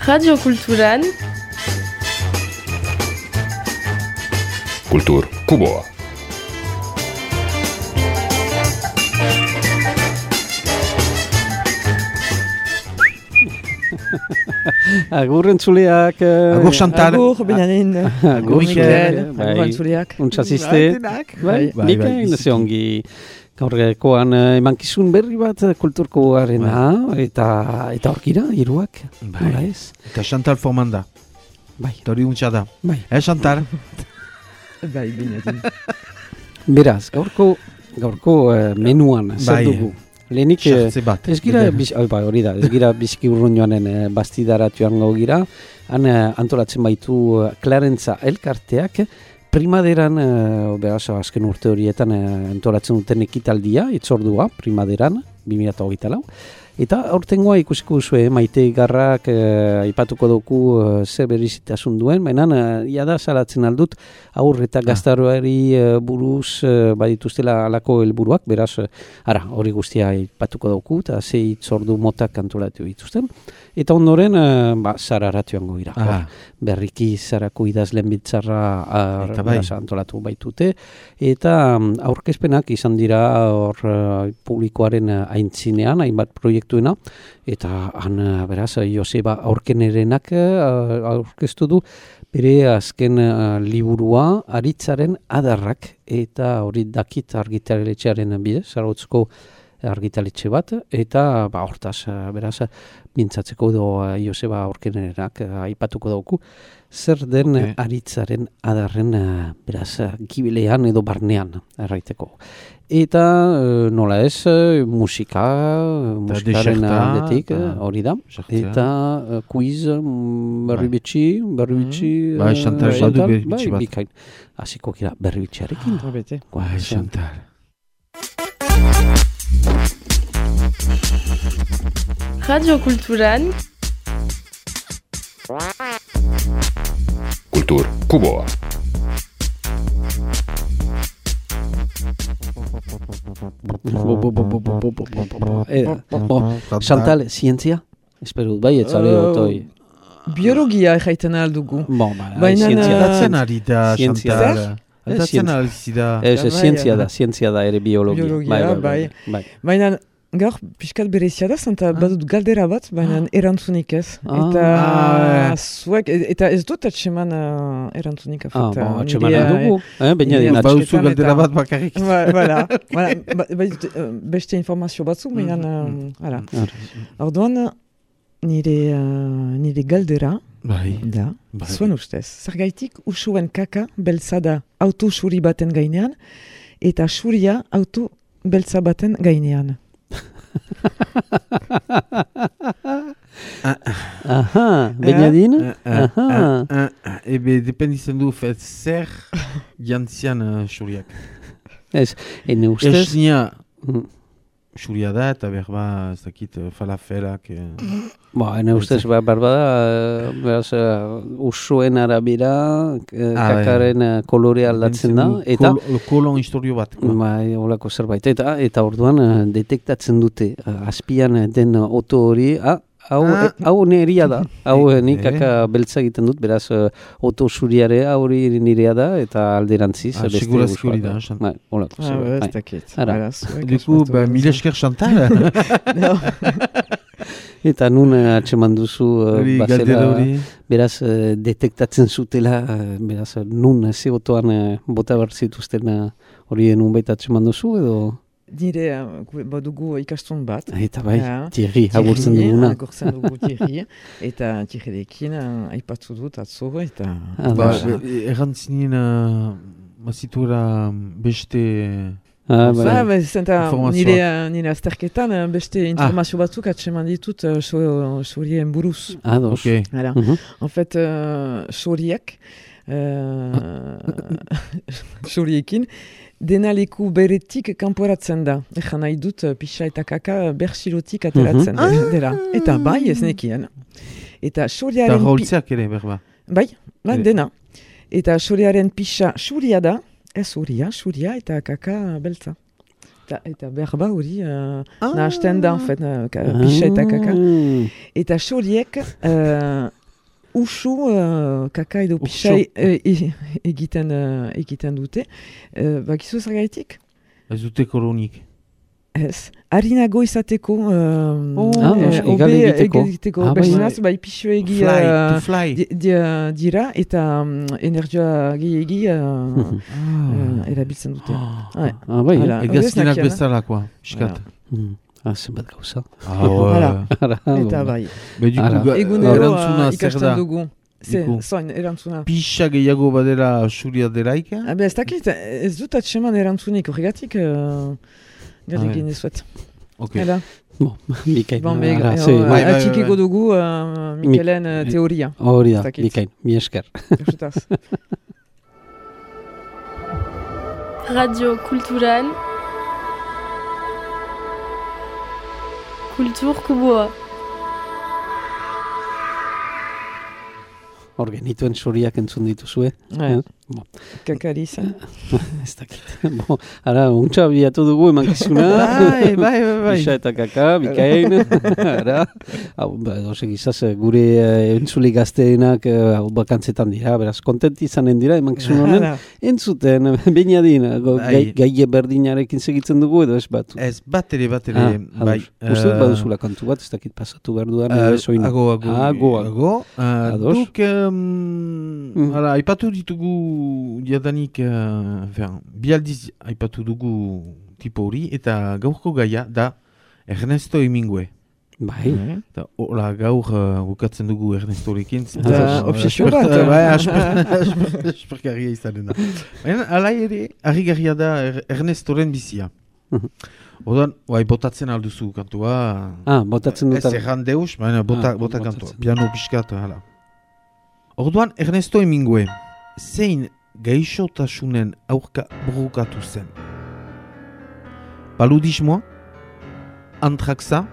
Radio Kulturan Kultur Kuboa. Agur entzuleak. Agur Chantal. Agur Benjamin. Agur Mikel. Agur entzuleak. Untsaziste. Bai, Mikain, gaurrekoan emankizun berri bat kulturkoarena eta horkira, hiruak. Nola ez? Eta Chantal Formanda. Bai. Tori untsa da. Bai. Chantal? Bai, Benjamin. Beraz, gaurko menuan, zer dugu? Lehenik, ez gira, hori da, ez gira biziki urrun joanen bastidaratuan gira, han antolatzen baitu Clarentza elkarteak, primaderan, azken urte horietan antolatzen duten ekitaldia, itzordua, primaderan, 2024, eta aurtengoa ikusiko zuen, Maite Garrak aipatuko dugu zer berizitasun duen, baina jada salatzen aldut aurre eta gaztaroari buruz badituztela alako helburuak, beraz, hori guztia aipatuko dugu, eta ze itzordu motak antolatu dituzten. Eta ondoren, Zararatu joango gira. Berriki Zarako idazlen bitzarra antolatu baitute. Eta aurkezpenak izan dira publikoaren aintzinean, hainbat proiektuena. Eta han, beraz, Joseba Aurkenerenak aurkeztu du bere azken liburua Aritzaren adarrak. Eta hori dakit argitaletxearen bidez, Zarautzeko argitaletxe bat, eta hortaz, beraz, mintzatzeko Joseba Aurkenerak aipatuko dauku, zer den Aritzaren adarren, beraz, gibilean edo barnean, erraiteko. Eta, nola ez, musikaren aldetik, hori da, eta quiz, berri bitxi, bikain. Hasiko gira berri bitxiarekin. Chantal. Radio Kulturan Kultur Kuboa. Chantal, zientzia? Espero, bai, etzare otoi. Biologia jaiten aldugu. Datzen ari da, Chantal. Zientzia da ere biologia. Bai. Baina gaur pixkat berezia da, zanta badut galdera bat, baina erantzunik ez. Eta zuek, eta ez dut atseman erantzunik afet. Atseman dugu. Baduzu galdera bat bakarrik. Beste informazio batzu, baina, orduan, nire galdera, da, zuen ustez. Zergaitik usuen kaka beltza da auto suri baten gainean, eta suria auto beltza baten gainean. Benjadin? Ebe, dependitzen du zer jantzian suriak. Ez, ene ustez? Ez nia suria da eta berba, ez dakit, falafelak. Ene ustez, berba da, usuen arabera, kakaren kolore aldatzen da. Kolon historio bat. Olako zerbait. Eta orduan detektatzen dute, azpian den oto hori, hau neria da, hau nik kaka beltza egiten dut, beraz oto zuriare hori nirea da, eta alderantziz. Segurazki hori da, Chantal. Olako zerbait. Ez dakit. Deku, mil esker Chantal. Eta nun atseman duzu beraz detektatzen zutela, beraz nun ze otoan bota behar zituzten hori nun baita atseman duzu edo? Nire badugu ikastun bat. Eta bai, Thierry, agurtzen duguna. Agurtzen dugu Thierry, eta Thierryrekin aipatzu dut atzo, eta... Errantzinen mazitura beste... Nire azterketan beste informazio batzuk atseman ditut sorien buruz. Ados. En fait, soriek, soriekin, dena leku beretik kanporatzen da. Egan nahi dut pixa eta kaka berxilotik ateratzen dela. Eta bai ez nekien. Eta soriaren... Eta raultzeak ere, berba. Bai, dena. Eta soriaren pixa suria da, ez suria eta kaka beltza. Eta berba hori nahasten da, pixa eta kaka. Eta xoriek usu kaka edo pixa egiten dute. Bakizu zergaitik? Ez dute koronik. Ez. Harinago izateko, egal egiteko. Berzinaz, pixo egi dira eta energia egi erabiltzen dute. Egazkinak bezalakoa, piskat. Zenbat gauza. Eta bai. Egunero ikasten dugu. Zoin, erantzuna. Pixa gehiago badera suria delaik? Ez dakit, ez dut atseman erantzunik, horregatik galegin ezuet. Okay. Mikain. Atxikiko dugu Mikelen teoria. Hori da, Mikain, mi esker. Radio Kulturan Kultur Kuboa. Hor genituen suriak entzun dituzue. Kakari izan. Ez dakit. Ara, untxa biatu dugu emankizuna. Bai. Pixa eta kaka, Mikain. Ara, egizaz, gure entzuli gazteenak bakantzetan dira, beraz, kontent izanen dira emankizun honen. Entzuten, bainadin, gai berdinarekin segitzen dugu edo ez batu? Ez, bat ere. Uste baduzula kantu bat, ez dakit pasatu behar duan. Ago. Duk, aipatu ditugu jadanik, bialdiz aipatu dugu tipo hori, eta gaurko gaia da Ernesto Hemingway. Bai. Hola, gaur bukatzen dugu Ernestorekin. Obsesio bat. Aspergarria izanen da. Hala ere, harrigarria da Ernestoren bizia. Odan, botatzen alduzu kantua. Botatzen dut. Ez erran deus, bota kantua. Piano piskat, hala. Orduan, Ernesto Hemingway, zein gaixotasunen aurka borrokatu zen? Paludismoa? Antraxa?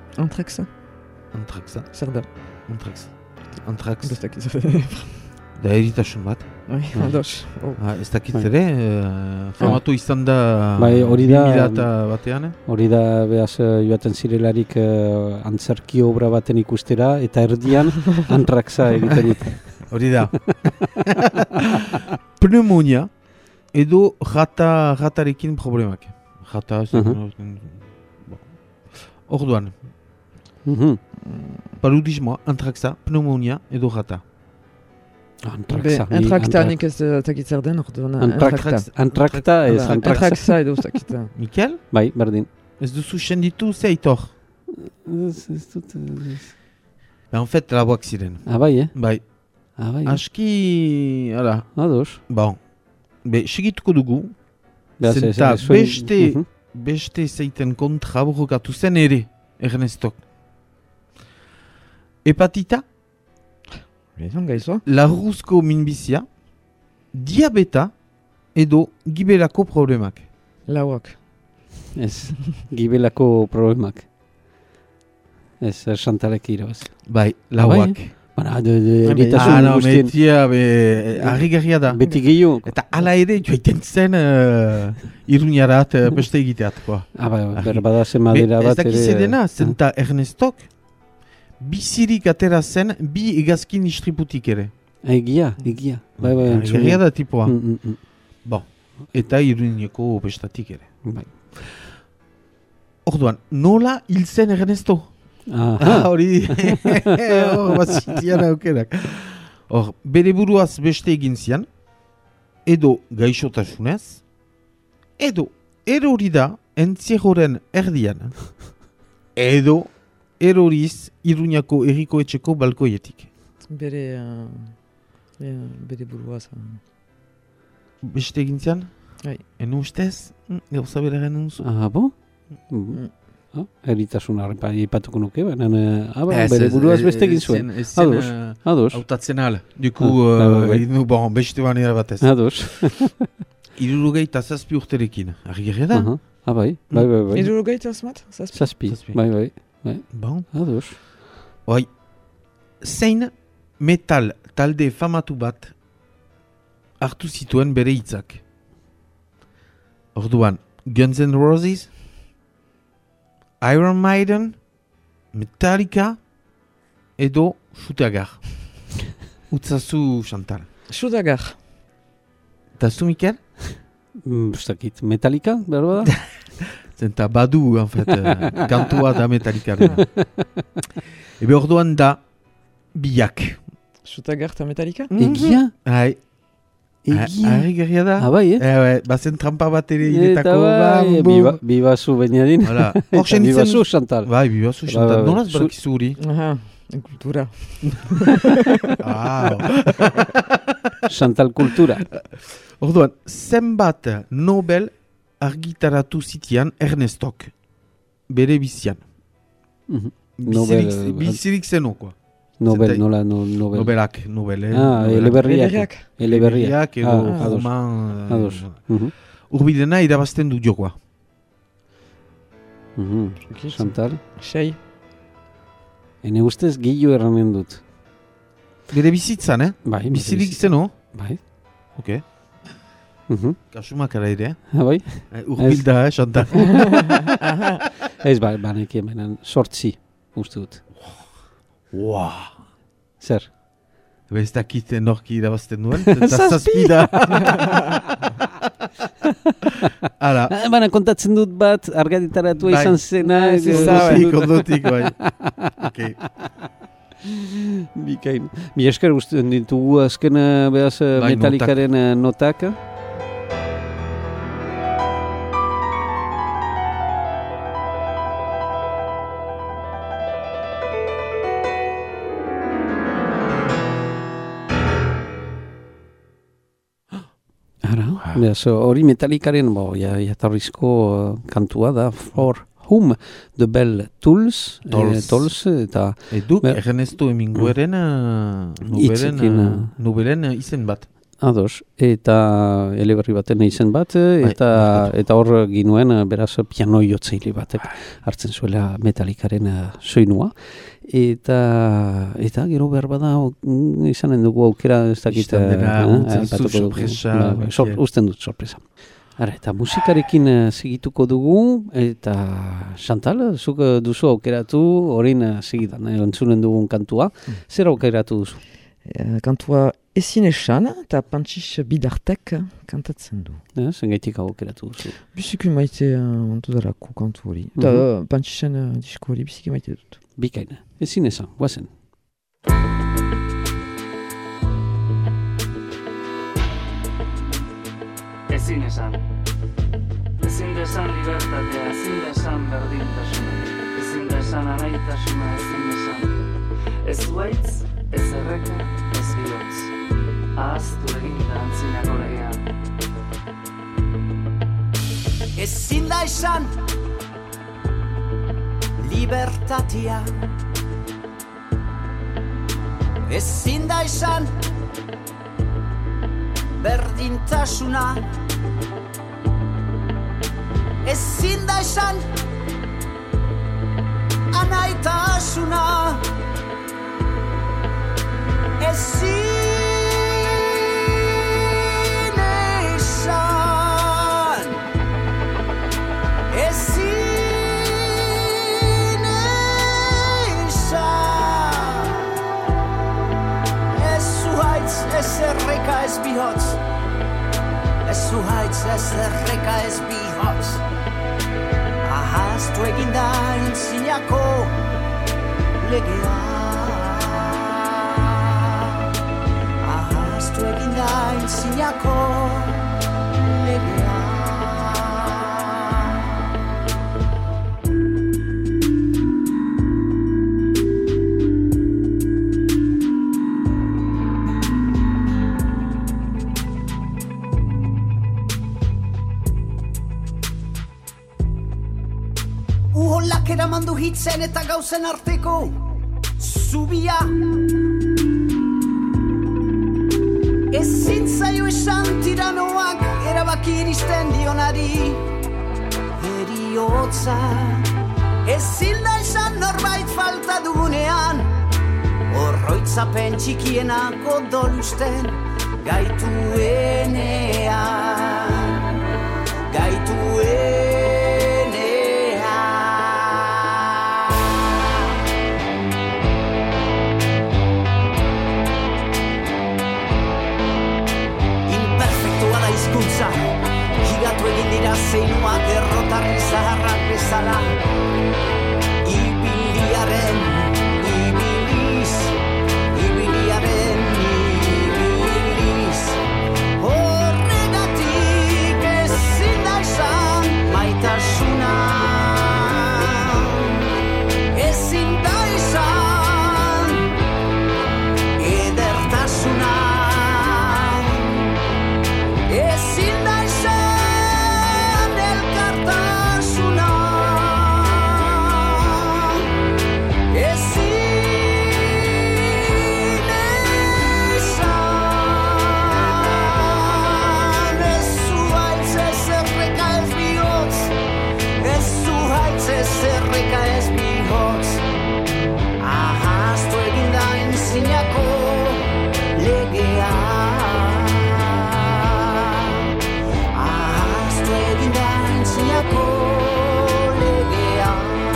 Zer da? Antrax. Bestakit. Da eritasun bat. Ados. Ez dakit ere, famatu izan da 2000 batean. Hori da, behaz, joaten zirelarik antzerki obra baten ikustera, eta erdian antraxa egiten dute. Hori da. Pneumonia edo jatarekin problemak. Jata, orduan. Paludismoa, antraxa, pneumonia edo jata. Antrakta nik ez takitzer den, orduan. Antrakta ez. Antraxa edo takitza. Mikel? Bai, berdin. Ez duzu senditu zeitor? Ez dut... En fait, laboak ziren. Bai, Bai. Aski, hala. Ados. Bon. Segituko dugu. Zenta beste zeiten kontra borrokatu zen ere, Ernestok. Hepatita, larruzko minbizia, diabeta edo gibelako problemak. Lauak. Ez, gibelako problemak. Ez, ersantarek irabaz. Bai, lauak. Metia, harrigarria da. Beti gehiago. Eta ala ere joiten zen iruniarat beste egiteat. Berbada zemadera bat ere. Ez dakizedena, zenta Ernestok bizirik atera zen bi egazkin istriputik ere. Egia. Harrigarria da tipoa. Bon, eta iruniako bestatik ere. Orduan, nola hil zen Ernesto? Hori, bazitian aukerak. Bere buruaz beste egin zian, edo gaixotasunez, edo erori da entziegoren erdian, edo eroriz Iruñako erriko etxeko balkoietik. Bere buruaz. Beste egin zian? En ustez? Gauza bere garen unzu. Bo? Eritasun ipatuko nuke, bere buruaz beste egin zuen. Ados. Hautatzen ala. Duku, beste banera batez. Ados. 67 urterekin. Argi da? Bai. 67? Bai. Bon. Ados. Zein metal talde famatu bat hartu zituen bere hitzak. Orduan, Guns N' Roses, Iron Maiden, Metallica, edo Shutagar. Utzazu, Chantal. Shutagar. Eta zu, Mikel? Ustakit, Metallica, berba da? Zenta badu, en fait, kantua da Metallica. Ebe orduan da biak. Shutagar eta Metallica? Egia? Hai. Egia? Ari gerria da? Bai, bazen trampa bat ere iretako. Bibazu bainadin. Bibazu, Chantal. Bai, bibazu, Chantal. Nolaz barakizu hori? Aha, kultura. Chantal kultura. Orduan, zenbat Nobel argitaratu zitian Ernestok. Bere bizian. Bizirik zenokoa. Nobel, nola, Nobel. Nobel. Eleberriak. Eleberriak edo roman. Ados. Urbidena irabazten du jokoa. Chantal? Sei. Ene ustez gehiago erranen dut. Bere bizitzan, Bai. Bizirik zeno? Bai. Ok. Kasumakara ere, Bai. Urbilda, Chantal. Ez, baneki hemenan, 8 uste dut. Wow. Zer? Ez dakit norki irabazten duen, eta zazpida. Baina kontatzen dut bat, argaditaratu izan zena. Kondotik, bai. Okay. Bikain. Mi esker guztien ditugu azken behaz Metallicaren notak. Hori Metallicaren jatarrizko kantua da For Whom the Bell Tolls eta eduk Ernesto Hemingwayren nobelen izen bat. Ados, eta eleberri baten izen bat, eta hor ginuen beraz piano jotzaile batek hartzen zuela Metallicaren soinua. Eta gero behar bada izanen dugu aukera ez dakit. Usten dut sorpresa. Eta musikarekin segituko dugu, eta Chantal, zuk duzu aukeratu horin segidan, entzunen dugun kantua. Zer aukeratu duzu? Kantua ezin esan eta Pantxix Bidartek kantatzen du. Zengaitik aukeratu duzu? Biziki maite ontu darako kantu hori. Eta Pantxixen disko hori biziki maite dut. Bikaina, ezin esan, guazen. Ezin esan. Ezin desan libertatea, ezin desan berdintasuna. Ezin desan anaitasuna, ezin esan. Ez zuaitz, ez erreka, ez bihotz. Ahaztu eginda antzinako legean. Ezin da esan libertatea. Ezin da esan berdintasuna. Ezin da esan anaitasuna. Ezin esan. Ezin esan. Ez zuhaitz, ez erreka, ez bihotz. Ez zuhaitz, ez erreka, ez bihotz. Ahaztu eginda entzinako legea. Ahaztu eginda entzinako legea. Uholak eramandu hitzen eta gauzen arteko zubia. Ezin zaio esan tiranoak erabaki iristen dionari heriotza. Ezin da esan norbait falta dugunean horroitzapen txikienak odolusten gaituenean. Gaituenean. zeinuak errotarri zaharrak bezala. Ibiliaren ibiliz, ibiliaren ibiliz. Horregatik ezin da izan maitasuna. Ezin da izan edertasuna. Ezin da izan elkartasuna. Ezin izan. Ez zu haitz ez erreka ez bihotz. Ez zu haitz ez erreka ez bihotz. Ahaztu eginda entzinako legea. Ahaztu eginda entzinako legea.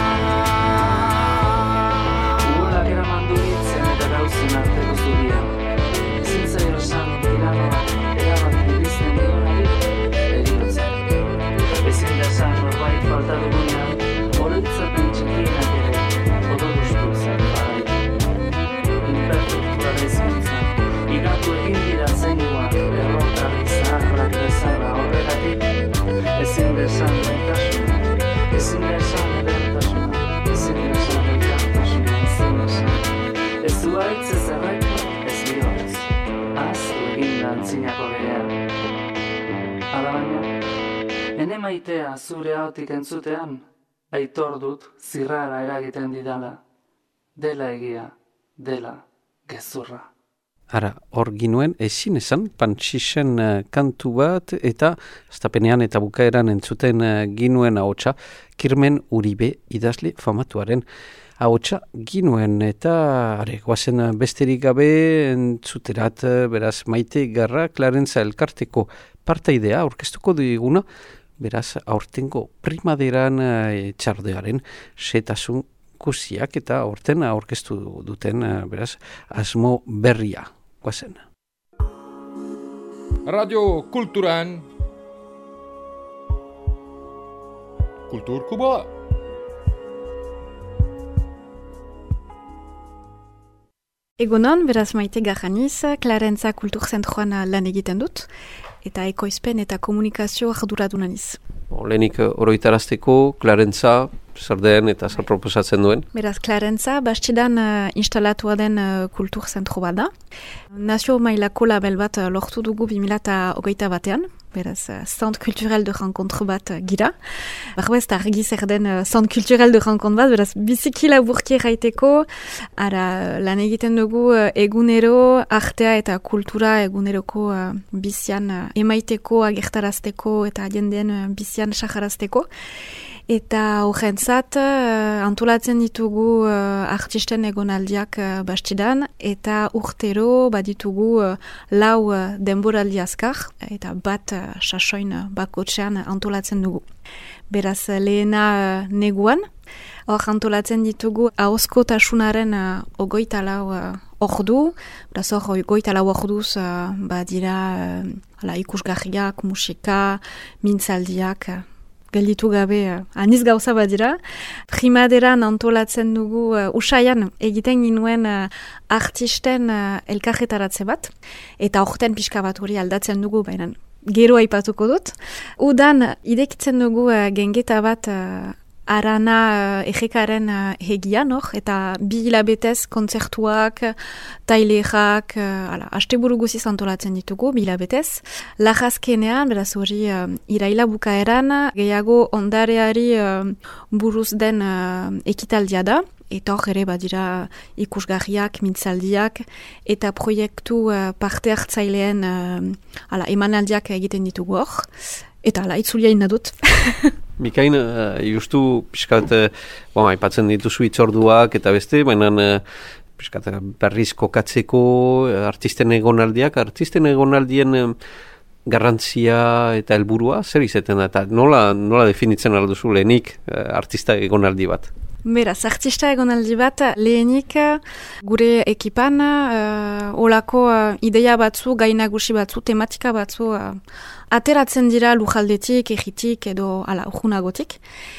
Ugolak eraman du hitzen eta gauzen arteko zubia. Ezin zaio esan tiranoa erabat irizten dionari eriotza. Ezin da esan norbait falta dugunean, oroitzapen txikienak ere odolustu zen badaitu. Inperturtuara izkuntzan, igatu egin dira zeinuak errotarri zaharrak bezala horregatik. Ezin da esan maitasuna, ezin da esan edertasuna, ezin da esan elkartasuna, ezin da esan. Ez du haitz ez erreka, ez bihotz, ahaztu egin da antzinako legea. Hala baina, ene maitea zure ahotik entzutean, aitor dut zirrara eragiten didala. Dela egia, dela gezurra. Ara, hor ginuen ezin esan Pantsixen kantu bat eta estapenean eta bukaeran entzuten ginuen ahotsa Kirmen Uribe idazle famatuaren ahotsa ginuen eta goazen besterik gabe entzuterat beraz Maite Garra Clarentza elkarteko partaidea aurkeztuko diguna beraz aurtengo primaderan txardearen setasun guziak eta aurten aurkeztu duten beraz asmo berria. Guazen. Radio Kulturan Kultur Kuboa. Egunon, beraz Maite Garraniz, Clarentza Kulturzentroan lan egiten dut, eta ekoizpen eta komunikazio arduraduna niz. Lehenik oroitarazteko, Clarentza, zer den eta zer proposatzen duen? Beraz, Clarentza, bastidan instalatua den kulturzentro bat da. Nazio mailako label bat lortu dugu 2021 batean. Beraz, Centre Culturel de Rencontre bat gira. Barbez, argi zer den Centre Culturel de Rencontre bat, beraz, biziki laburki erraiteko, ara lan egiten dugu egunero, artea eta kultura eguneroko bizian emaiteko, agertarazteko eta jendeen bizian saharazteko. Eta horrentzat antolatzen ditugu artisten egonaldiak bastidan eta urtero baditugu 4 denboraldi azkar eta bat sasoin bakotxean antolatzen dugu. Beraz lehena neguan, hor antolatzen ditugu ahozkotasunaren 24 ordu, beraz hor 24 orduz badira ikusgarriak, musika, mintzaldiak, gelditu gabe aniz gauza badira. Primaderan antolatzen dugu usaian egiten ginuen artisten elkarretaratze bat, eta horten pixka bat hori aldatzen dugu, baina gero aipatuko dut. Udan idekitzen dugu gengeta bat Arana egekaren hegian, eta 2 hilabetez kontzertuak, tailerak, asteburu guziz antolatzen ditugu, 2 hilabetez. Lajazkenean, beraz hori iraila bukaeran, gehiago ondareari buruz den ekitaldia da, eta hor ere badira ikusgarriak, mintzaldiak, eta proiektu parte hartzaileen emanaldiak egiten ditugu hor. Eta itzulia inadut. Bikain, justu piskat, aipatzen dituzu itzorduak eta beste, baina piskat berriz kokatzeko artisten egonaldiak, artisten egonaldien garrantzia eta helburua zer izaten da, eta nola definitzen alduzu lehenik artista egonaldi bat? Beraz, artista egonaldi bat lehenik gure ekipan olako ideia batzu, gai nagusi batzu, tematika batzu ateratzen dira lujaldetik, egitik edo urjunagotik.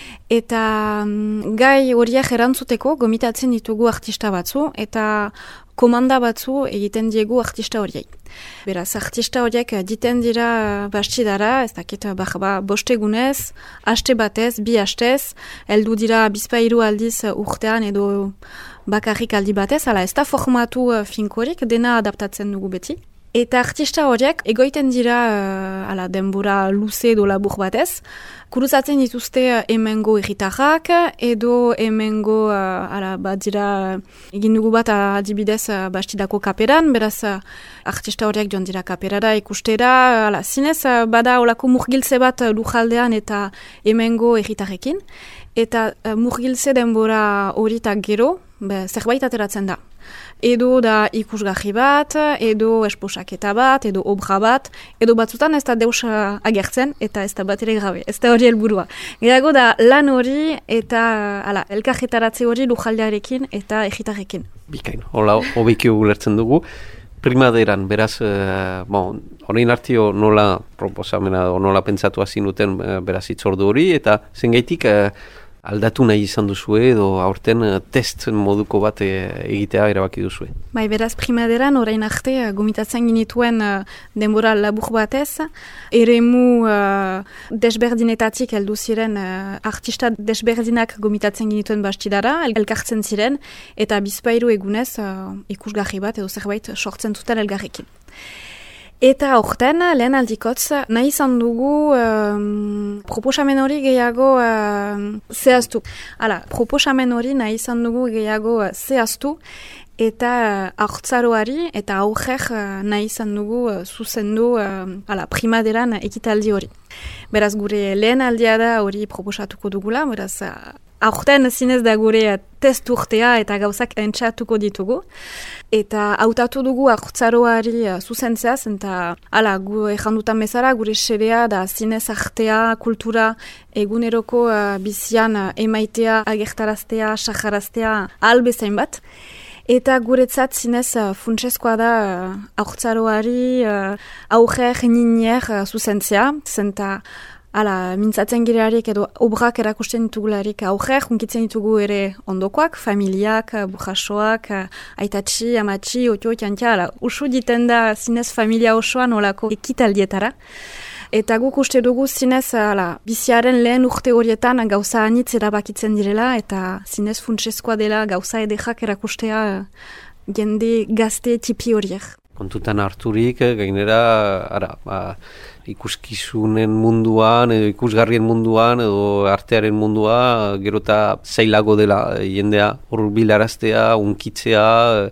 Eta gai horiek erantzuteko gomitatzen ditugu artista batzu eta komanda batzu egiten diegu artista horiei. Beraz, artista horiek diten dira bastidara, ez dakit, bostegunez, aste batez, 2 astez, heldu dira bizpahiru aldiz urtean edo bakarrik aldi batez, ez da formatu finkorik, dena adaptatzen dugu beti. Eta artista horiek egoiten dira denbora luze edo labur batez, kuruzatzen dituzte hemengo egitarrak edo hemengo dira egin dugu bat adibidez bastidako kaperan, beraz artista horiek joan dira kaperara ikustera, zinez bada olako murgiltze bat lujaldean eta hemengo egitarrekin, eta murgiltze denbora horitak gero zerbait ateratzen da. Edo da ikusgarri bat, edo esposaketa bat, edo obra bat, edo batzutan ez da deus agertzen, eta ez da bat ere grabe, ez da hori helburua. Gehiago da lan hori eta elkarretaratze hori lujaldearekin eta egitarrekin. Bikain, hola hobeki ulertzen dugu. Primaderan, beraz, orain artio nola proposamena, nola pentsatu zinuten beraz itzordu hori, eta zengaitik aldatu nahi izan duzue edo aurten test moduko bat egitea erabaki duzue. Bai, beraz, primaderan orain arte gomitatzen ginituen denbora labur batez, eremu desberdinetatik heldu ziren artista desberdinak gomitatzen ginituen bastidara, elkartzen ziren, eta bizpahiru egunez ikusgarri bat edo zerbait sortzen zuten elgarrekin. Eta horten, lehen aldikotz, nahi izan dugu proposamen hori gehiago zehaztu. Proposamen hori nahi izan dugu gehiago zehaztu eta haurtzaroari eta aurrer nahi izan dugu zuzendu primaderan ekitaldi hori. Beraz, gure lehen aldia da hori proposatuko dugula, beraz, aurten zinez da gure test urtea eta gauzak entxatuko ditugu. Eta hautatu dugu haurtzaroari zuzentzeaz, eta gu errandutan bezala gure xerea da zinez artea, kultura, eguneroko bizian emaitea, agertaraztea, sajaraztea, albezain bat. Eta guretzat zinez funtsezkoa da haurtzaroari aurrer ninier zuzentzea, zenta mintzatzen girearik edo obrak erakusten ditugularik aurrer, hunkitzen ditugu ere ondokoak, familiak, burrasoak, aitatxi, amatxi, otio, tiantia, usu diten da zinez familia osoan olako ekitaldietara. Eta guk uste dugu zinez biziaren lehen urte horietan gauza anitz erabakitzen direla eta zinez funtsezkoa dela gauza edekak erakustea jende gazte tipi horiek. Kontutan harturik, gainera, ikuskizunen munduan, edo ikusgarrien munduan, edo artearen mundua, gero eta zailago dela jendea hurbilaraztea, unkitzea,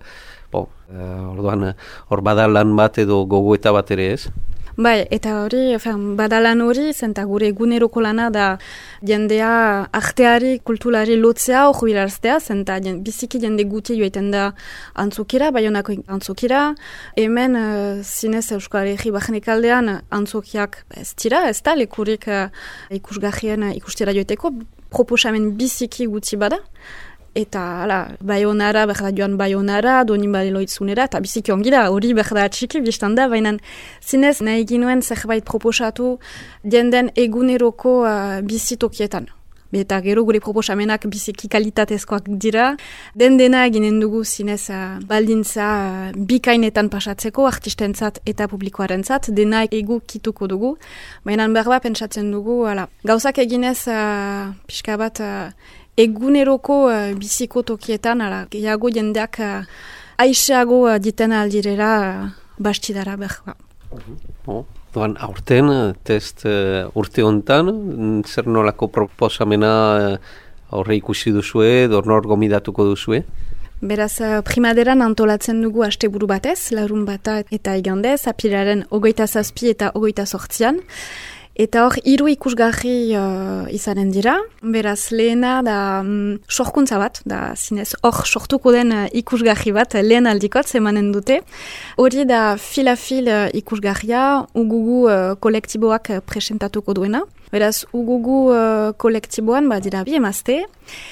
orduan hor badalan bat edo gogoeta bat ere ez? Bai, eta hori, badalan hori, zenta gure eguneroko lana da jendea arteari, kulturari lotzea hor bilaraztea, zenta biziki jende guti joaiten da antzokira, Baionako antzokira, hemen zinez Euskal Herri Barnekaldean antzokiak ez dira, ez da, lekurik ikusgarrien ikustera joiteko, proposamen biziki guti bada, eta Baionara, berda joan Baionara, Donin Baleloitzunera, eta biziki ongira, hori berda txiki biztan da, baina zinez nahi ginuen zerbait proposatu jenden eguneroko bizitokietan. Eta gero gure proposamenak biziki kalitatezkoak dira, dena eginen dugu zinez baldintza bikainetan pasatzeko, artistentzat eta publikoarentzat, dena egokituko dugu, baina berba pentsatzen dugu, gauzak eginez pixka bat eguneroko biziko tokietan, gehiago jendeak aixeago diten aldirera bastidara behar. Doan, aurten, test urte hontan, zer nolako proposamena horre ikusi duzue, nor gomidatuko duzue? Beraz, primaderan antolatzen dugu asteburu batez, larun bata eta igandez, apiraren 27 eta 28an, Eta hor, 3 ikusgarri izanen dira, beraz lehena da sorkuntza bat, da zinez hor sortuko den ikusgarri bat, lehen aldikotz emanen dute. Hori da fila-fil ikusgarria, ugugu kolektiboak presentatuko duena. Beraz, ugugu kolektiboan dira bi emazte,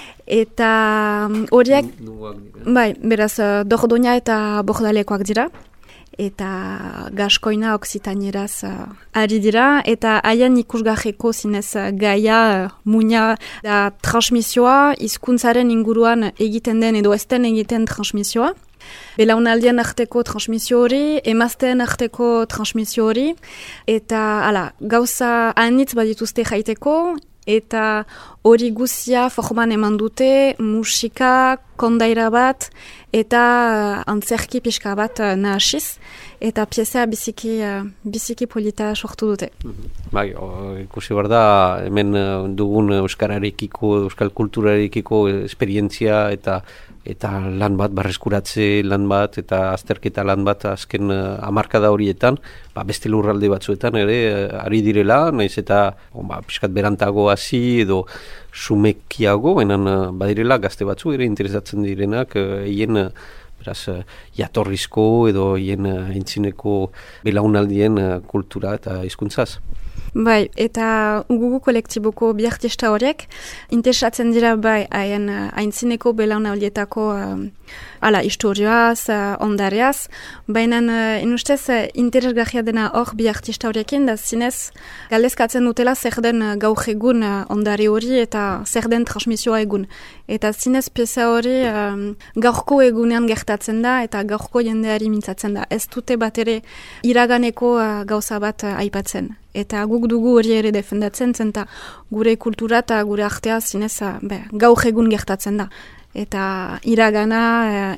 eta horiek, bai, beraz, Dordoina eta Bordalekoak dira, eta gaskoina oksitanieraz ari dira, eta haien ikusgarriko zinez gaia, muina da transmisioa, hizkuntzaren inguruan egiten den edo ez den egiten transmisioa. Belaunaldien arteko transmisio hori, emazteen arteko transmisio hori, eta gauza anitz badituzte jaiteko, eta hori guzia forman eman dute, musika, kondaira bat, eta antzerki pixka bat nahasiz, eta pieza biziki polita sortu dute. Bai, ikusi behar da, hemen dugun euskararekiko, euskal kulturarekiko esperientzia eta lan bat, barreskuratze lan bat, eta azterketa lan bat azken hamarkada horietan, beste lurralde batzuetan ere ari direla, naiz eta piskat berantago hasi edo sumekiago, bainan badirela gazte batzu ere interesatzen direnak, hien beraz jatorrizko edo hien aintzineko belaunaldien kultura eta hizkuntzaz. Bai, eta ugugu kolektiboko bi artista horiek interesatzen dira bai haien aintzineko belaunaldietako historioaz, ondareaz, baina inustez interesgarria dena hor bi artista horiekin, da zinez galdezkatzen dutela zer den gaur egun ondare hori eta zer den transmisioa egun. Eta zinez pieza hori gaurko egunean gertatzen da eta gaurko jendeari mintzatzen da. Ez dute bat ere iraganeko gauza bat aipatzen. Eta guk dugu hori ere defendatzen zen, eta gure kultura eta gure artea zinez gaur egun gertatzen da. Eta iragana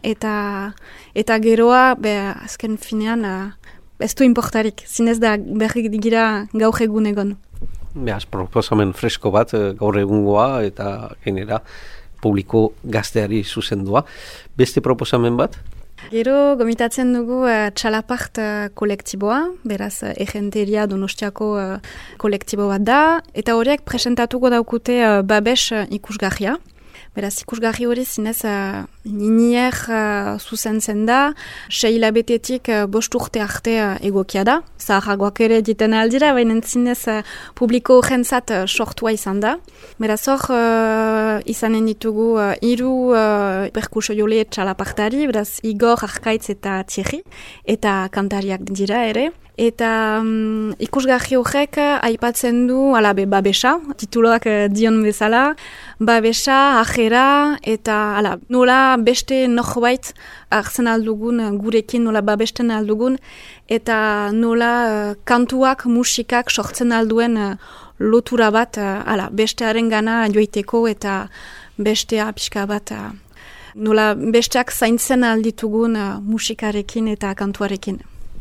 eta geroa azken finean ez du importarik. Zinez da berrik digira gaur egun egon. Proposamen fresko bat gaur egungoa eta genera publiko gazteari zuzendua. Beste proposamen bat? Gero gomitatzen dugu txalapart kolektiboa, beraz egenteria Donostiako kolektibo bat da, eta horiek presentatuko daukute babes ikusgarria. Beraz, ikusgarri hori zinez ninier zuzentzen da, 6 hilabetetik 5 urte arte egokia da. Zaharragoak ere diten aldira, baina zinez publiko jentzat sortua izan da. Beraz, hor izanen ditugu 3 perkusio jole txalapartari, beraz, Igor, Arkaitz eta Thierry, eta kantariak dira ere. Eta ikusgarri horrek aipatzen du babesa, tituloak dion bezala, babesa, ajera, eta nola beste norbait hartzen aldugun, gurekin nola babesten aldugun, eta nola kantuak, musikak sortzen alduen lotura bat bestearen gana joiteko eta bestea pixka bat nola besteak zaintzen alditugun musikarekin eta kantuarekin.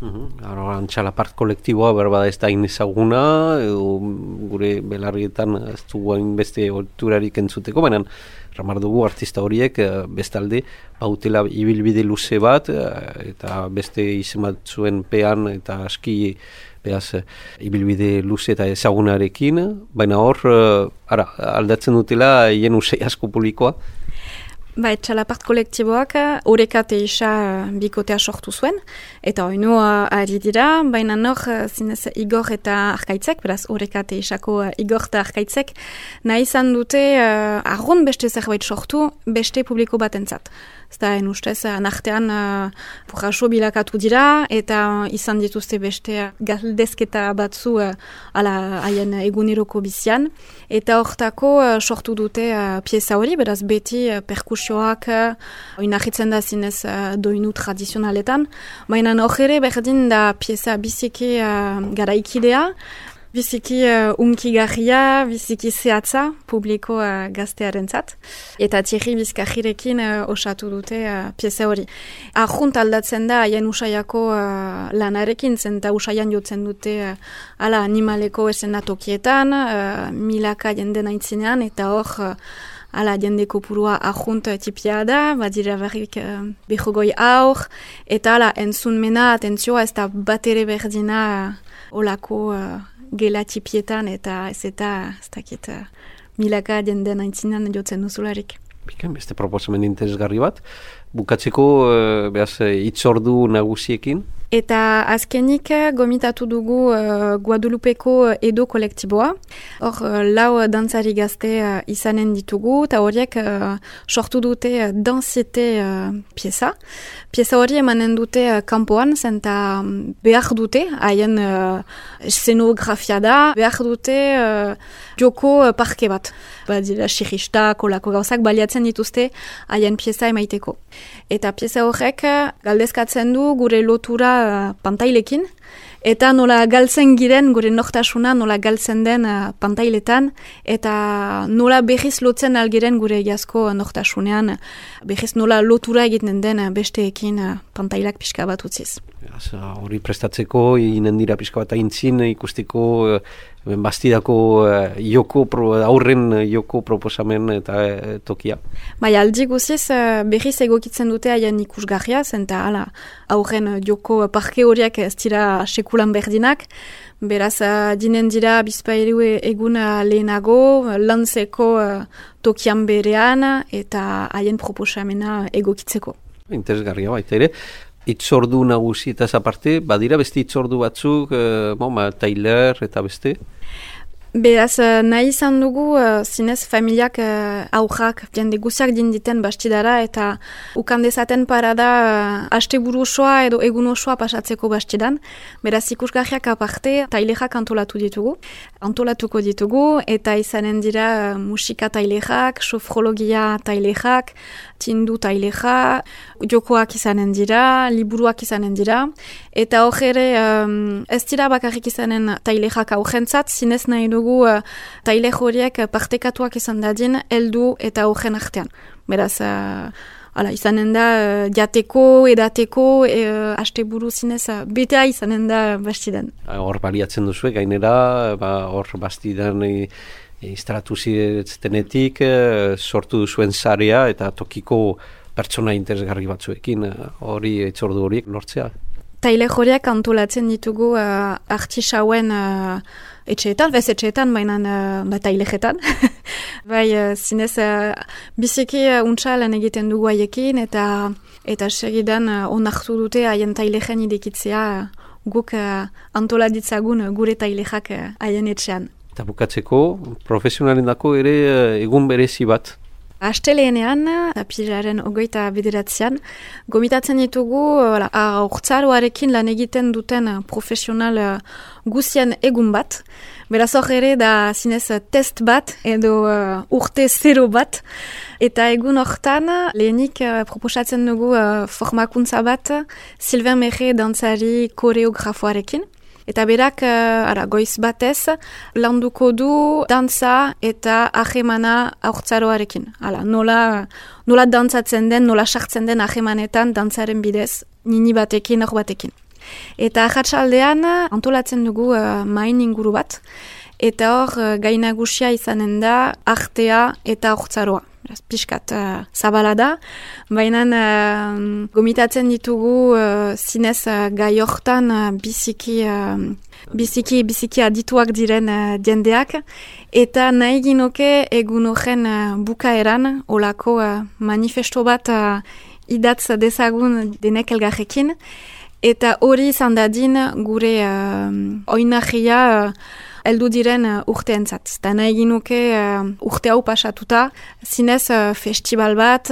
Txalapart kolektiboa berbada ez da inezaguna, edo gure belarrietan ez dugu beste oiturarik entzuteko, baina ramar dugu artista horiek bestalde bautela ibilbide luze bat, eta beste izen batzuen pean eta aski behaz ibilbide luze eta ezagunarekin, baina hor aldatzen dutela hien usai asko publikoa. Bai, txalapart kolektiboak Orekat Eixa bikotea sortu zuen, eta oinu ari dira, baina nor zinez Igor eta Arkaitzek, beraz Orekat Eixako Igor eta Arkaitzek, nahi izan dute argun beste zerbait sortu beste publiko batentzat. Zda, ustez, nartean porraso bilakatu dira, eta izan dituzte beste galdezketa batzu haien eguneroko bizian. Eta hortako sortu dute pieza hori, beraz beti perkusioak oinahitzen da zinez doinu tradizionaletan. Baina hor ere berdin da pieza biziki garaikidea, biziki unkigarria, biziki zehatza publiko gaztearentzat. Eta Thierry Bizkajirekin osatu dute pieza hori. Arjunt aldatzen da haien usaiako lanarekin, zen eta usaian jotzen dute animaleko esenatokietan, milaka jenden aintzinean, eta hor jende kopurua arjunt tipia da, badira berrik behogoi aur, eta entzun mena, atentzioa, ez da bat ere berdina olako gela txipietan eta ez dakit milaka jenden aintzinan jotzen duzularik. Biken, beste proposamen interesgarri bat. Bukatzeko, hitzordu nagusiekin. Eta azkenik gomitatu dugu Guadalupeko Edo kolektiboa. Hor, 4 dantzari gazte izanen ditugu, eta horiek sortu dute dansiete pieza. Pieza hori emanen dute kanpoan, zenta behar dute, haien szenografia da, behar dute joko parke bat. Badira xirista, kolako gauzak baliatzen dituzte haien pieza emaiteko. Eta pieza horrek galdezkatzen du gure lotura pantailekin, eta nola galtzen giren gure nortasuna, nola galtzen den pantailetan, eta nola berriz lotzen algiren gure egiazko nortasunean, berriz nola lotura egiten den besteekin pantailak pixka bat utziz. Hori prestatzeko, inen dira pixka bat aintzin ikusteko bastidako aurren joko proposamen eta tokia. Bai, aldi guziz berriz egokitzen dute haien ikusgarria, zenta aurren joko parke horiek ez dira sekulan berdinak, beraz dinen dira bizpairu egun lehenago, lantzeko tokian berean eta haien proposamena egokitzeko. Interesgarria baita ere. Itzordu nagusi eta aparte, badira beste itzordu batzuk, Tyler eta beste? Beraz, nahi izan dugu zinez familiak aurrak jende guziak dinditen bastidara eta ukan dezaten parada asteburu osoa edo egun osoa pasatzeko bastidan. Beraz, ikusgarriak aparte tailerak antolatuko ditugu eta izanen dira musika tailerak, sofrologia tailerak, tindu taileja, jokoak izanen dira, liburuak izanen dira, eta hor ere ez dira bakarrik izanen tailejak aurrentzat, zinez nahi dugu tailej horiek partekatuak izan dadin, heldu eta aurren artean. Beraz, izanen da jateko, edateko, asteburu zinez, betea izanen da bastidan. Hor baliatzen duzu, gainera, hor bastidan instalatu ziretenetik, sortu duzuen zarea eta tokiko pertsona interesgarri batzuekin hori itzordu horiek lortzea. Tailej horiek antolatzen ditugu artisauen etxeetan, etxeetan, baina tailejetan. Bai, zinez, biziki untsa lan egiten dugu haiekin eta segidan onartu dute haien tailejen idekitzea guk antoladitzagun gure tailejak haien etxean. Eta bukatzeko, profesionalendako ere egun berezi bat. Asteleenean, apiraren 29an, gomitatzen ditugu haurtzaroarekin lan egiten duten profesional guzien egun bat. Beraz hor ere da zinez test bat edo urte 0 bat. Eta egun hortan lehenik proposatzen dugu formakuntza bat Sylvain Merre dantzari koreografoarekin. Eta berak, goiz batez, landuko du dantza eta ahemana haurtzaroarekin. Nola dantzatzen den, nola sartzen den ahemanetan dantzaren bidez, nini batekin, hor batekin. Eta ahatsaldean antolatzen dugu main inguru bat, eta hor gainagusia izanen da artea eta haurtzaroa. Piskat zabala da, baina gomitatzen ditugu zinez gai hortan biziki adituak diren jendeak, eta nahi ginoke egun horren bukaeran olako manifesto bat idatz dezagun denek elgarrekin, eta hori izan dadin gure oinarria heldu diren urteentzat. Eta nahi ginuke urte hau pasatuta, zinez festival bat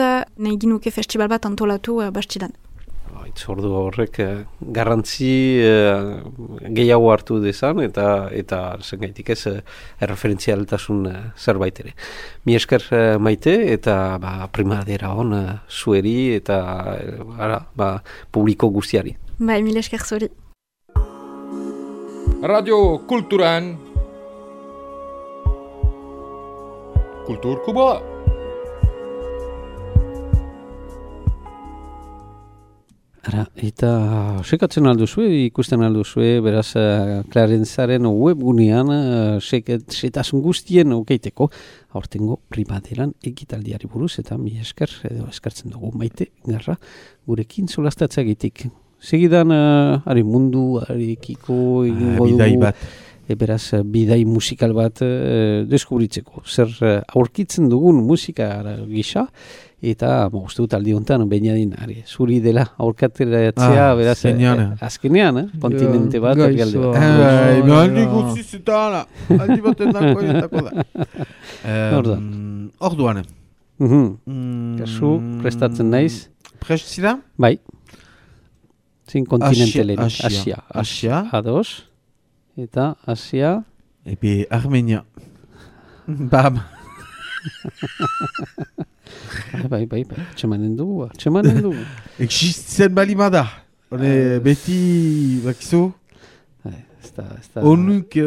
antolatu bastidan. Itzordu horrek garrantzi gehiago hartu dezan eta zengaitik ez erreferentzialtasun zerbait ere. Mi esker Maite eta primadera hon zueri eta publiko guztiari. Bai, mil esker zuri. Radio Kulturan Kultur Kuba. Eta sekatzen alduzue, ikusten alduzue, beraz Clarentzaren webgunean setasun guztien okeiteko aurtengo primaderan ekitaldiari buruz eta mi esker edo eskertzen dugu Maite Garra gurekin solastatzeagitik. Segidan, mundu, arikiko, bidai bat. beraz bidai musikal bat deskubritzeko. Zer aurkitzen dugun musika gisa, eta uste dut aldi honetan, Beñadin, zuri dela aurkateratzea, beraz, azkenean, kontinente bat, aldi guztizetan, aldi baten dako edetako da. Orduan. Kasu, prestatzen naiz. Prest zira? Bai. Zin kontinente lehen. Asia. Ados. Eta Asia. Epe Armenia. Bam. Bai. Txemanen dugu. Existitzen balimada. Beti, bakizu? Onuk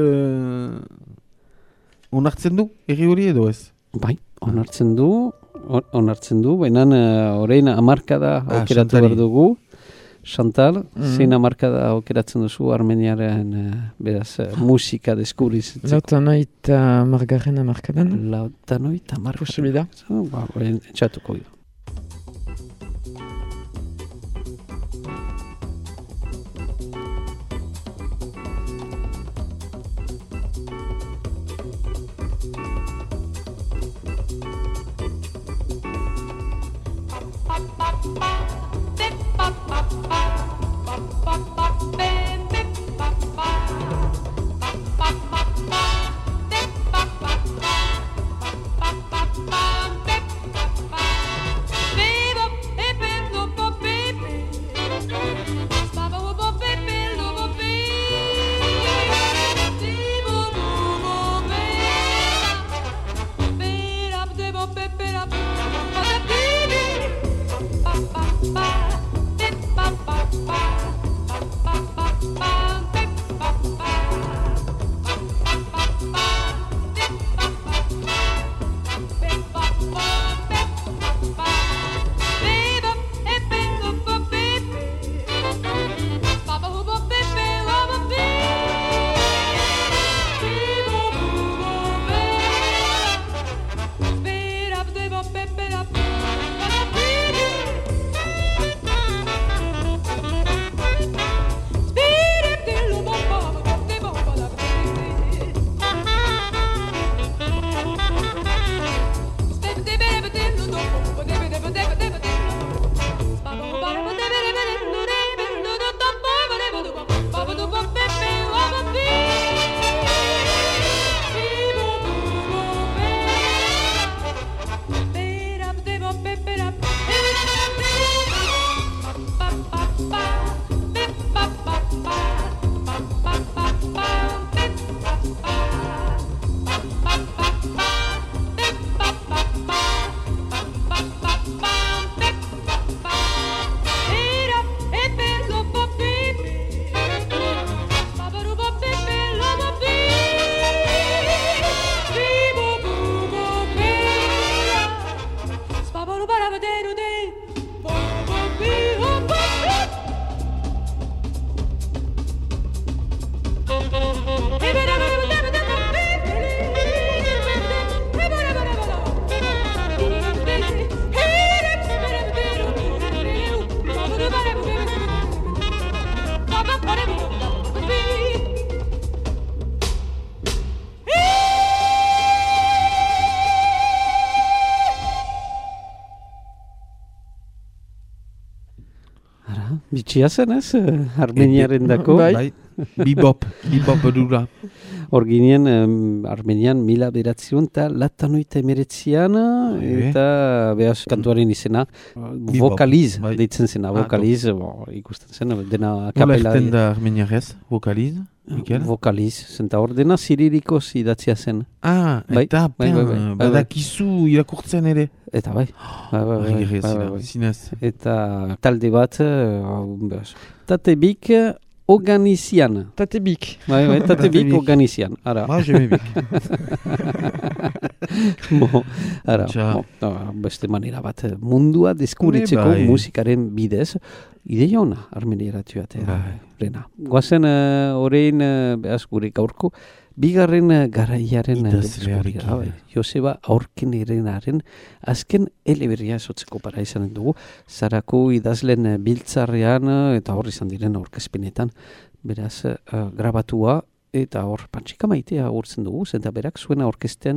onartzen du, erri hori edo ez? Bai, onartzen du, benan orain hamarkada aukeratu behar dugu. Chantal, zein hamarkada aukeratzen duzu Armeniaren beraz musika deskubrizitzeko? Lautanoita margarren hamarkadan. Lautanoita margarren. Posibida. Orain etxatuko jo. Bitxia zen ez, Armeniaren dako. Bai, bibop dura. Hor ginen Armenian 1989 eta behaz kantuaren izena Vokaliz, deitzen zena, Vokaliz, ikusten zen, dena kapela. Nola ezten da Armeniarez, Vokaliz? Vokaliz, zenta hor dena ziririkoz idatzia zen. Eta badakizu irakurtzen ere. Eta bai. Eta talde bat, Tatebik Oganizian. Tatebik. Tatebik Oganizian. Ara. Jemebik. Beste manera bat mundua deskubritzeko musikaren bidez. Ideia ona, Armenieratu rena. Guazen horrein, behaz gure gaurko, bigarren garaiaren deskubrira. Joseba Aurkinerenaren azken eleberria esotzeko para izanen dugu. Zarako idazlen biltzarrean eta horri izan diren aurkezpenetan. Beraz, grabatua eta hor Pantxika Maitea agurtzen dugu, eta berak zuena orkesten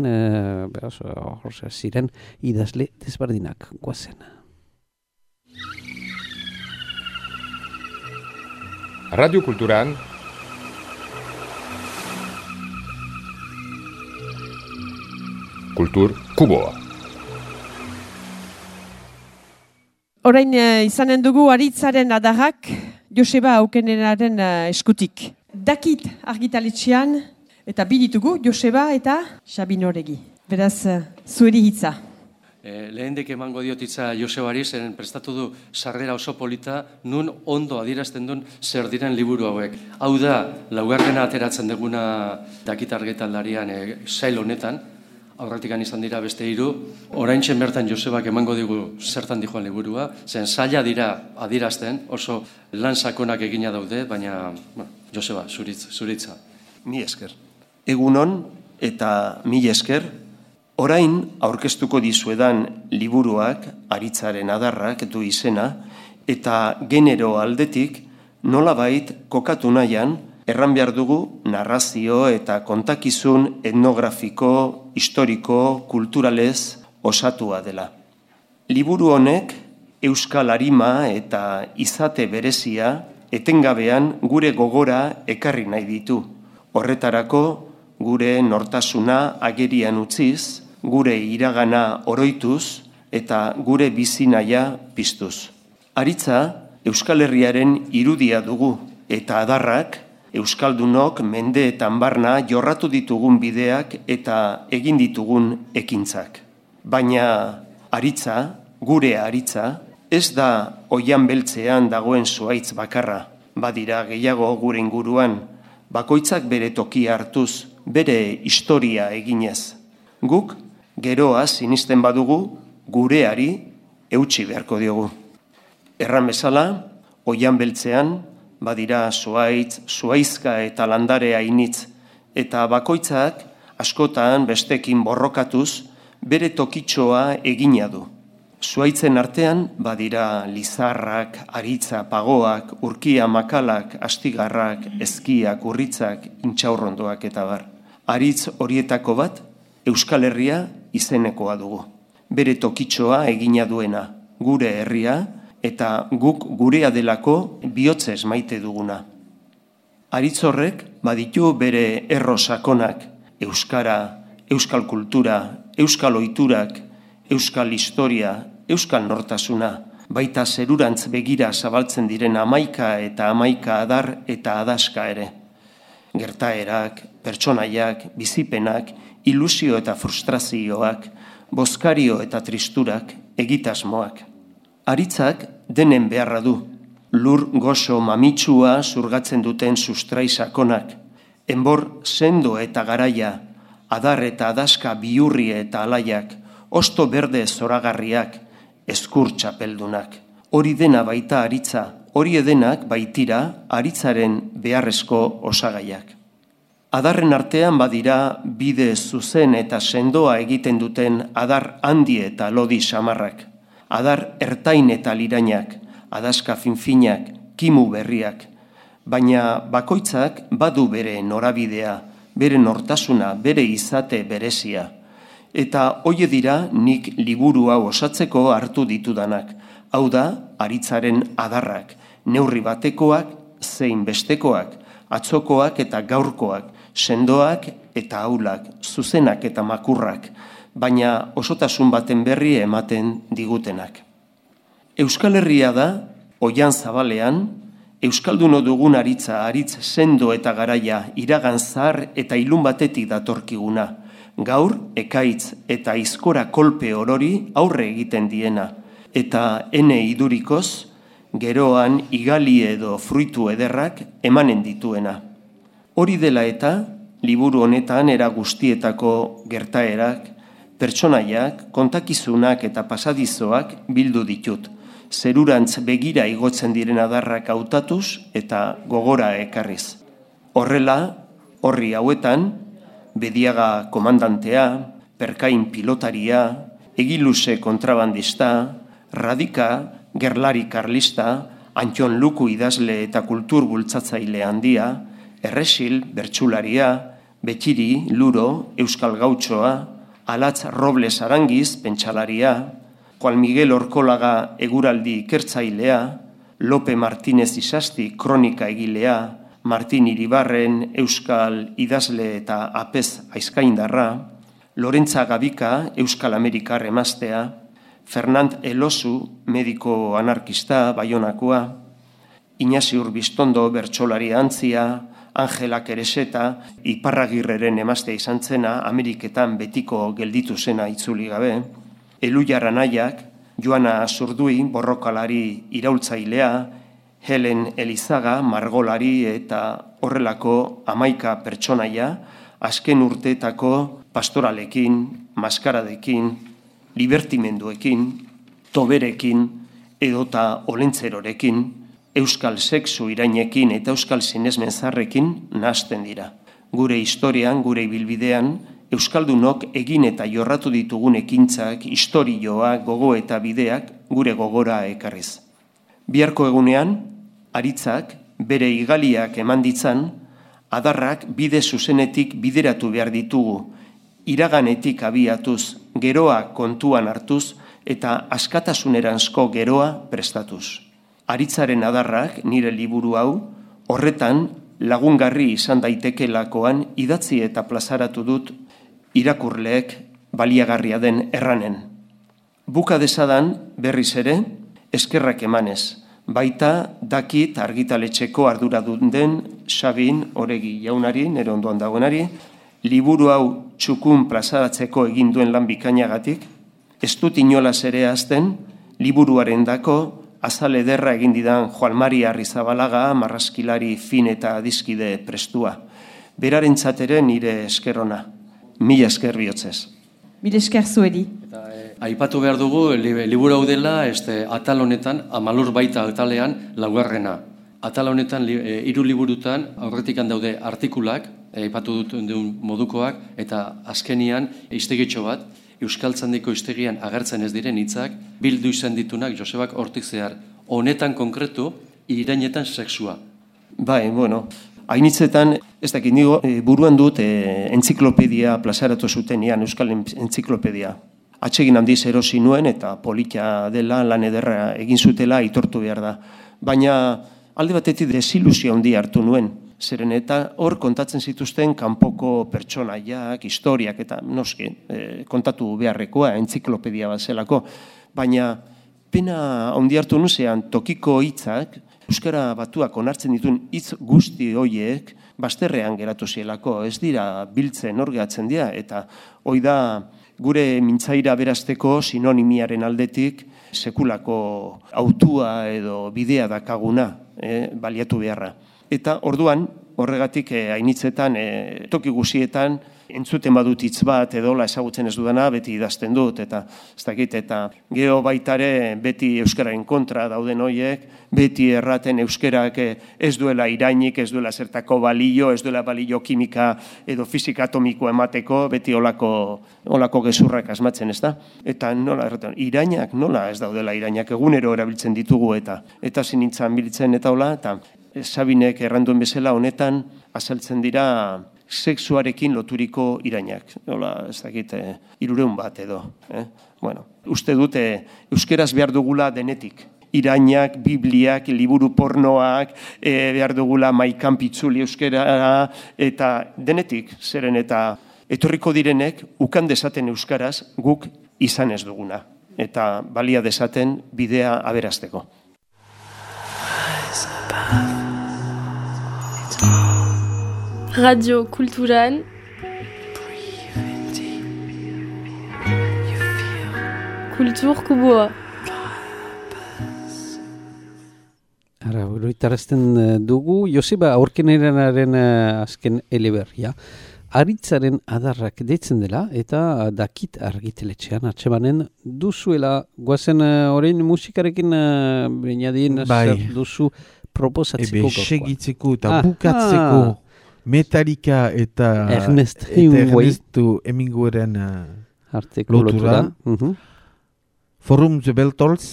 ziren idazle desberdinak guazen. Radio Kulturan Kultur Kuboa. Orain izanen dugu Aritzaren adarrak Joseba Aukenenaren eskutik. Dakit argitaletxean eta biditugu Joseba eta Xabin Oregi. Beraz, zueri hitza. Lehendek emango diotitza Josebari, zeren prestatu du sarrera oso polita, nun ondo adierazten duen zer diren liburu hauek. Hau da, laugarrena ateratzen duguna Dakit argitaldarian sail honetan, aurretikan izan dira beste 3, oraintxe bertan Josebak emango digu zertan dijoan liburua, zen zaila dira adierazten, oso lan sakonak egina daude, baina Joseba, zuritza. Mi esker. Egunon eta mi esker, orain aurkeztuko dizuedan liburuak, Aritzaren adarrak du izena, eta genero aldetik nolabait kokatu nahian, erran behar dugu narrazio eta kontakizun etnografiko, historiko, kulturalez osatua dela. Liburu honek euskal arima eta izate berezia etengabean gure gogora ekarri nahi ditu. Horretarako gure nortasuna agerian utziz, gure iragana oroituz eta gure bizinaia piztuz. Aritza Euskal Herriaren irudia dugu eta adarrak euskaldunok mendeetan barna jorratu ditugun bideak eta egin ditugun ekintzak. Baina Aritza, gure Aritza, ez da oian beltzean dagoen zuaitz bakarra. Badira gehiago gure inguruan, bakoitzak bere tokia hartuz, bere historia eginez. Guk, geroa sinisten badugu, gureari eutsi beharko diogu. Erran bezala, oian beltzean, badira zuaitz, zuaizka eta landare hainitz, eta bakoitzak askotan bestekin borrokatuz, bere tokitxoa egina du. Zuaitzen artean badira lizarrak, aritza, pagoak, urkia, makalak, astigarrak, ezkiak, urritzak, intxaurrondoak eta bar. Aritz horietako bat, Euskal Herria izenekoa dugu. Bere tokitxoa egina duena, gure herria, eta guk gurea delako bihotzez maite duguna. Aritz horrek baditu bere erro sakonak, euskara, euskal kultura, euskal ohiturak, euskal historia, euskal nortasuna, baita zerurantz begira zabaltzen diren 11 eta 11 adar eta adaska ere. Gertaerak, pertsonaiak, bizipenak, ilusio eta frustrazioak, bozkario eta tristurak, egitasmoak. Aritzak denen beharra du, lur gozo mamitsua zurgatzen duten sustrai sakonak, enbor sendo eta garaia, adar eta adaska biurri eta alaiak, osto berde zoragarriak, eskur txapeldunak. Hori dena baita aritza, hori edenak baitira aritzaren beharrezko osagaiak. Adarren artean badira bide zuzen eta sendoa egiten duten adar handi eta lodi samarrak. Adar ertain eta lirainak, adaska finfinak, kimu berriak. Baina bakoitzak badu bere norabidea, bere nortasuna, bere izate berezia. Eta hoie dira nik liburu hau osatzeko hartu ditudanak. Hau da, Aritzaren adarrak, neurri batekoak, zein bestekoak, atzokoak eta gaurkoak, sendoak eta aulak, zuzenak eta makurrak, baina osotasun baten berri ematen digutenak. Euskal Herria da, oian zabalean, Euskalduno dugun aritza, aritz sendo eta garaia, iragan zahar eta ilun batetik datorkiguna. Gaur, ekaitz eta izkora kolpe orori aurre egiten diena. Eta ene idurikoz, geroan igali edo fruitu ederrak emanen dituena. Hori dela eta, liburu honetan era guztietako gertaerak, pertsonaiak, kontakizunak eta pasadizoak bildu ditut. Zerurantz begira igotzen diren adarrak hautatuz eta gogora ekarriz. Horrela, horri hauetan, Bediaga komandantea, Perkain pilotaria, Egiluse kontrabandista, Radika, Gerlari karlista, Antxon Luku idazle eta kultur bultzatzaile handia, Erresil, bertsularia, Betiri, Luro, Euskal Gautxoa, Alatz Robles Arangiz, pentsalaria, Juan Miguel Orkolaga eguraldi ikertzailea, Lope Martínez Isasti kronika egilea, Martin Iribarren Euskal idazle eta apez aizkaindarra, Lorentza Gabika Euskal Amerikar emaztea, Fernand Elosu mediko anarkista Baionakoa, Iñasi Urbiztondo bertsolari antzia, Angela Kereseta Iparragirreren emaztea izan zena, Ameriketan betiko gelditu zena itzuli gabe, Eluia Ranaiak, Joana Zurdui borrokalari iraultzailea, Helen Elizaga margolari eta horrelako 11 pertsonaia, azken urteetako pastoralekin, maskaradekin, libertimenduekin, toberekin edota olentzerorekin, euskal sexu irainekin eta euskal sinesmenzarrekin nahasten dira. Gure historian, gure ibilbidean, euskaldunok egin eta jorratu ditugun ekintzak, istorioak, gogo eta bideak gure gogora ekarriz. Biharko egunean, Aritzak bere igaliak eman ditzan, adarrak bide zuzenetik bideratu behar ditugu, iraganetik abiatuz, geroa kontuan hartuz eta askatasuneranzko geroa prestatuz. Aritzaren adarrak nire liburu hau, horretan lagungarri izan daitekeelakoan idatzi eta plazaratu dut irakurleek baliagarria den erranen. Buka dezadan berriz ere, eskerrak emanez, baita dakit argitaletxeko arduradun den Sabin Oregi jaunari, nire ondoan dagoenari, liburu hau txukun plazaratzeko egin duen lan bikainagatik, ez dut inolaz ere azten, liburuaren dako azal ederra egin didan Juan Mari Arrizabalaga, marrazkilari fin eta adizkide prestua. Berarentzat ere nire eskerrona. Mila esker bihotzez. Mila esker zuedi. Aipatu behar dugu, liburu hau dela, atal honetan, Amalur baita atalean, laugarrena. Atal honetan, 3 liburutan, aurretikan daude artikulak, aipatu duten modukoak, eta azkenian, iztegitxo bat, Euskaltzandiko iztegian agertzen ez diren hitzak, bildu izan ditunak Josebak hortik zehar. Honetan konkretu, irainetan sexua. Bai, bueno, hainitzetan, ez dakit nigo, buruan dut entziklopedia plazaratu zutenean, Euskal entziklopedia. Atsegin handiz erosi nuen eta politia dela, lan ederra egin zutela, aitortu behar da. Baina alde batetik desilusio handi hartu nuen. Zeren eta hor kontatzen zituzten kanpoko pertsonaiak, historiak eta noski kontatu beharrekoa, entziklopedia bat zelako. Baina pena handi hartu nuzean tokiko hitzak, euskara batuak onartzen dituen hitz guzti horiek bazterrean geratu zielako, ez dira biltzen hor gehatzen dira, eta hoi da gure mintzaira berazteko sinonimiaren aldetik sekulako autua edo bidea dakaguna baliatu beharra. Eta orduan, horregatik hainitzetan, toki guzietan, entzuten badut hitz bat edola ezagutzen ez dudana, beti idazten dut, eta ez dakit, eta geho baitare beti euskararen kontra dauden hoiek, beti erraten euskarak ez duela irainik, ez duela zertako balio, ez duela balio kimika edo fisika atomiko emateko, beti olako gezurrak asmatzen, ez da? Eta nola erraten, irainak nola ez daudela irainak, egunero erabiltzen ditugu eta zinintzan bilitzen eta hola, eta Sabinek erranduen bezala honetan azaltzen dira sexuarekin loturiko irainak. Nola, ez dakit, 300 bat edo. Bueno, uste dute euskeraz behar dugula denetik. Irainak, bibliak, liburu pornoak, behar dugula maikan pitzuli euskara, eta denetik, zeren eta etorriko direnek, ukan dezaten euskaraz guk izan ez duguna. Eta balia dezaten bidea aberazteko. Radio Kulturan Kultur Kuboa. Ara, oroitarazten dugu, Joseba aurkenerenaren azken eleberria. Aritzaren adarrak deitzen dela eta dakit argiteletxean atsemanen duzuela. Guazen orain musikarekin bainadien zer duzu proposatzeko. Segitzeko eta bukatzeko Metallica eta Ernesto Hemingwayren lotura. Forum de Beltolz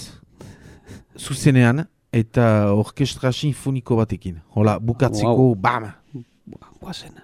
zuzenean eta orkestra sinfoniko batekin. Hola, bukatzeko, bam! guazen.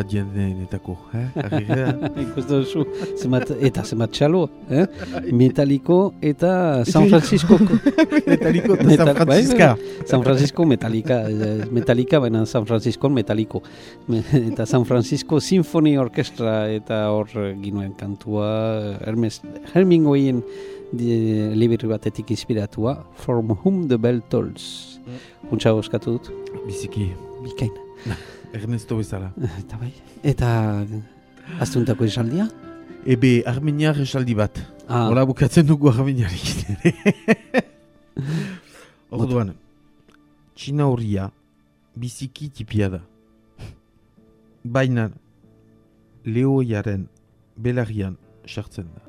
jendeetako, Ikusten duzu, zemat txalo, Metallico eta San Francisco. Metallico eta San Francisco. San Francisco Metallica, baina San Francisco Metallico. Eta San Francisco Symphony Orchestra eta hor ginuen kantua, Hemingwayen libri batetik inspiratua, From Whom the Bell Tolls. Untsa oskatu dut? Biziki. Bikain. Ernesto bezala. Eta bai. Eta astuntako esaldia? Ebe, armeniar esaldi bat. Hola bukatzen dugu armeniarik. Orduan, Txina horria biziki tipia da. Baina lehoiaren belarrian sartzen da.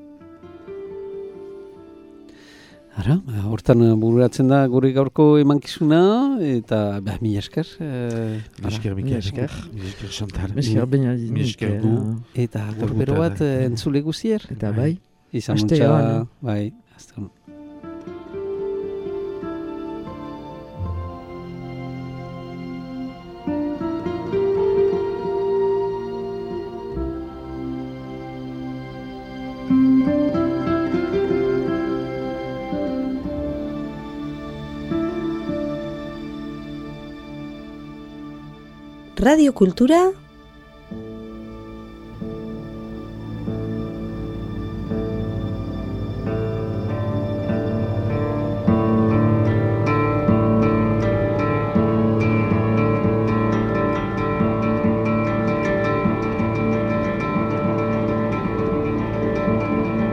Ara, hortan bururatzen da gure gaurko emankizuna, eta mila esker. Mila esker Chantal. Mila esker du. Eta gorbero bat entzule guzier. Eta bai. Izan muntza, bai. Azte hon. Radio Kultura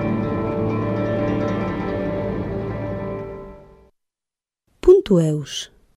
.eus